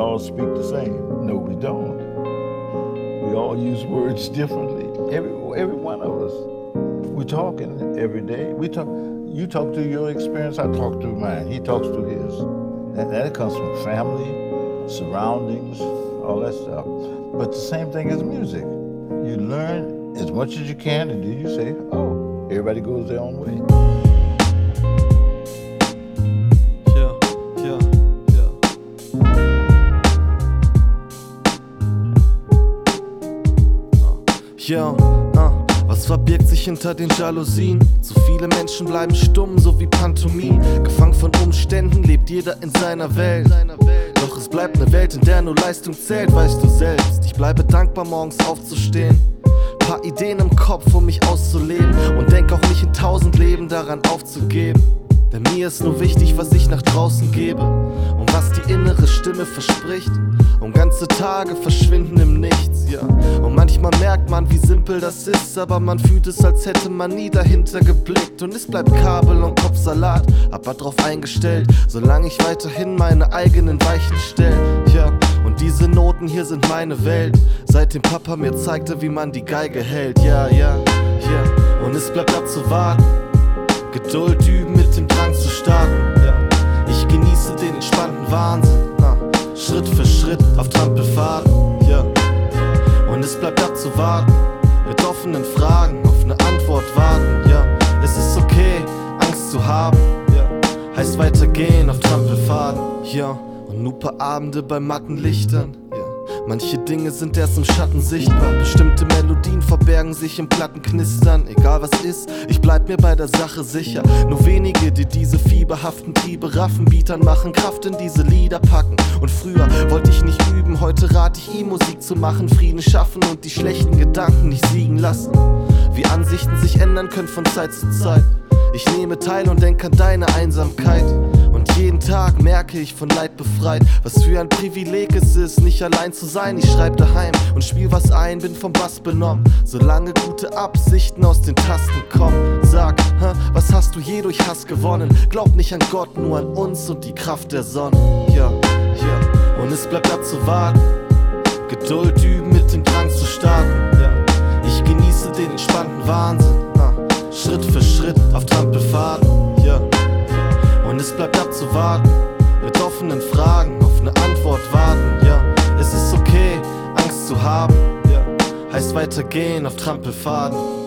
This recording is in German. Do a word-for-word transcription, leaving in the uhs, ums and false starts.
all speak the same. No, we don't. We all use words differently. Every every one of us. We're talking every day. We talk. You talk through your experience. I talk through mine. He talks through his. And that comes from family, surroundings, all that stuff. But the same thing as music. You learn as much as you can, and then you say, "Oh, everybody goes their own way." Ja, ja, ja. Ja, ah. Was verbirgt sich hinter den Jalousien? Zu viele Menschen bleiben stumm, so wie Pantomime. Gefangen von Umständen lebt jeder in seiner Welt. Doch es bleibt eine Welt, in der nur Leistung zählt, weißt du selbst. Ich bleibe dankbar, morgens aufzustehen. Paar Ideen im Kopf, um mich auszuleben. Und denk auch nicht in tausend Leben daran aufzugeben. Denn mir ist nur wichtig, was ich nach draußen gebe. Und was die innere Stimme verspricht. Und ganze Tage verschwinden im Nichts, ja. Und manchmal merkt man, wie simpel das ist. Aber man fühlt es, als hätte man nie dahinter geblickt. Und es bleibt Kabel und Kopfsalat, aber drauf eingestellt, solange ich weiterhin meine eigenen Weichen stell. Ja, und diese Noten hier sind meine Welt. Seitdem Papa mir zeigte, wie man die Geige hält. Ja, ja, ja. Und es bleibt abzuwarten. Geduld üben, mit dem Drang zu starten, ja. Ich genieße den entspannten Wahnsinn, ah. Schritt für Schritt auf Trampelfaden, ja. Und es bleibt abzuwarten, mit offenen Fragen auf eine Antwort warten, ja. Es ist okay, Angst zu haben, ja. Heißt weitergehen auf Trampelfaden, ja. Und nur paar Abende bei matten Lichtern, ja. Manche Dinge sind erst im Schatten sichtbar. Bestimmte Melodien verbergen sich im Plattenknistern. Egal was ist, ich bleib mir bei der Sache sicher. Nur wenige, die diese fieberhaften Triebe raffen, Beatern machen, Kraft in diese Lieder packen. Und früher wollte ich nicht üben, heute rate ich ihm, Musik zu machen, Frieden schaffen und die schlechten Gedanken nicht siegen lassen. Wie Ansichten sich ändern können von Zeit zu Zeit. Ich nehme teil und denk an deine Einsamkeit. Und jeden Tag merke ich von Leid befreit. Was für ein Privileg es ist, nicht allein zu sein. Ich schreib daheim und spiel was ein, bin vom Bass benommen. Solange gute Absichten aus den Tasten kommen. Sag, hä, was hast du je durch Hass gewonnen? Glaub nicht an Gott, nur an uns und die Kraft der Sonne. Ja, ja. Und es bleibt abzuwarten. Geduld üben, mit dem Drang zu starten. Ja. Ich genieße den entspannten Wahnsinn. Ah. Schritt für Schritt auf Trampelfaden, ja. Und es bleibt abzuwarten, mit offenen Fragen auf eine Antwort warten, ja. Es ist okay, Angst zu haben, ja. Heißt weitergehen auf Trampelfaden.